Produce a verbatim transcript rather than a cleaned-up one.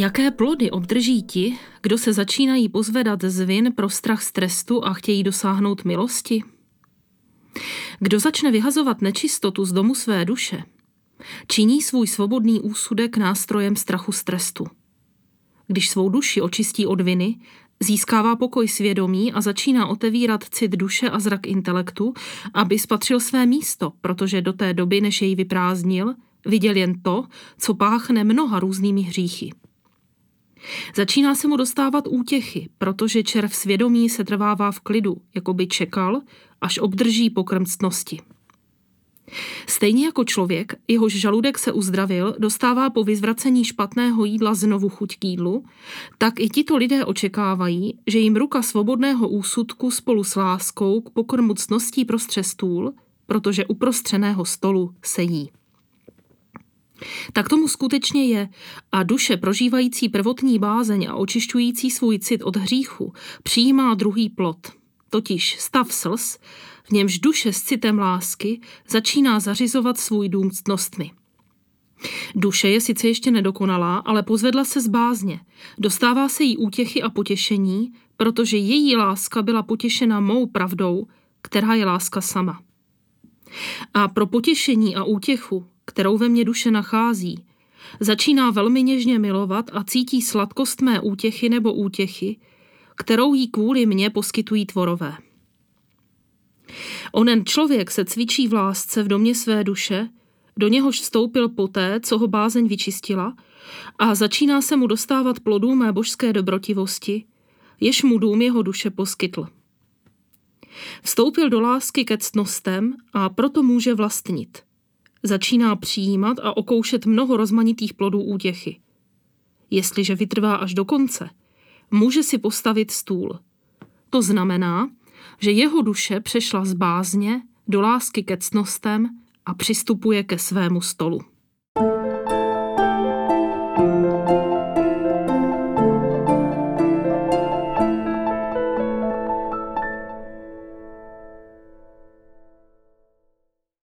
Jaké plody obdrží ti, kdo se začínají pozvedat z vin pro strach z trestu a chtějí dosáhnout milosti? Kdo začne vyhazovat nečistotu z domu své duše, činí svůj svobodný úsudek nástrojem strachu z trestu. Když svou duši očistí od viny, získává pokoj svědomí a začíná otevírat cit duše a zrak intelektu, aby spatřil své místo, protože do té doby, než jej vyprázdnil, viděl jen to, co páchne mnoha různými hříchy. Začíná se mu dostávat útěchy, protože červ svědomí se trvává v klidu, jako by čekal, až obdrží pokrm ctnosti. Stejně jako člověk, jehož žaludek se uzdravil, dostává po vyzvracení špatného jídla znovu chuť k jídlu, tak i tito lidé očekávají, že jim ruka svobodného úsudku spolu s láskou k pokrmu ctností prostře stůl, protože u prostřeného stolu se jí. Tak tomu skutečně je a duše prožívající prvotní bázeň a očišťující svůj cit od hříchu přijímá druhý plod, totiž stav slz, v němž duše s citem lásky začíná zařizovat svůj dům ctnostmi. Duše je sice ještě nedokonalá, ale pozvedla se z bázně, dostává se jí útěchy a potěšení, protože její láska byla potěšena mou pravdou, která je láska sama. A pro potěšení a útěchu, kterou ve mně duše nachází, začíná velmi něžně milovat a cítí sladkost mé útěchy nebo útěchy, kterou jí kvůli mně poskytují tvorové. Onen člověk se cvičí v lásce v domě své duše, do něhož vstoupil poté, co ho bázeň vyčistila, a začíná se mu dostávat plodů mé božské dobrotivosti, jež mu dům jeho duše poskytl. Vstoupil do lásky ke ctnostem a proto může vlastnit. Začíná přijímat a okoušet mnoho rozmanitých plodů útěchy. Jestliže vytrvá až do konce, může si postavit stůl. To znamená, že jeho duše přešla z bázně do lásky ke ctnostem a přistupuje ke svému stolu.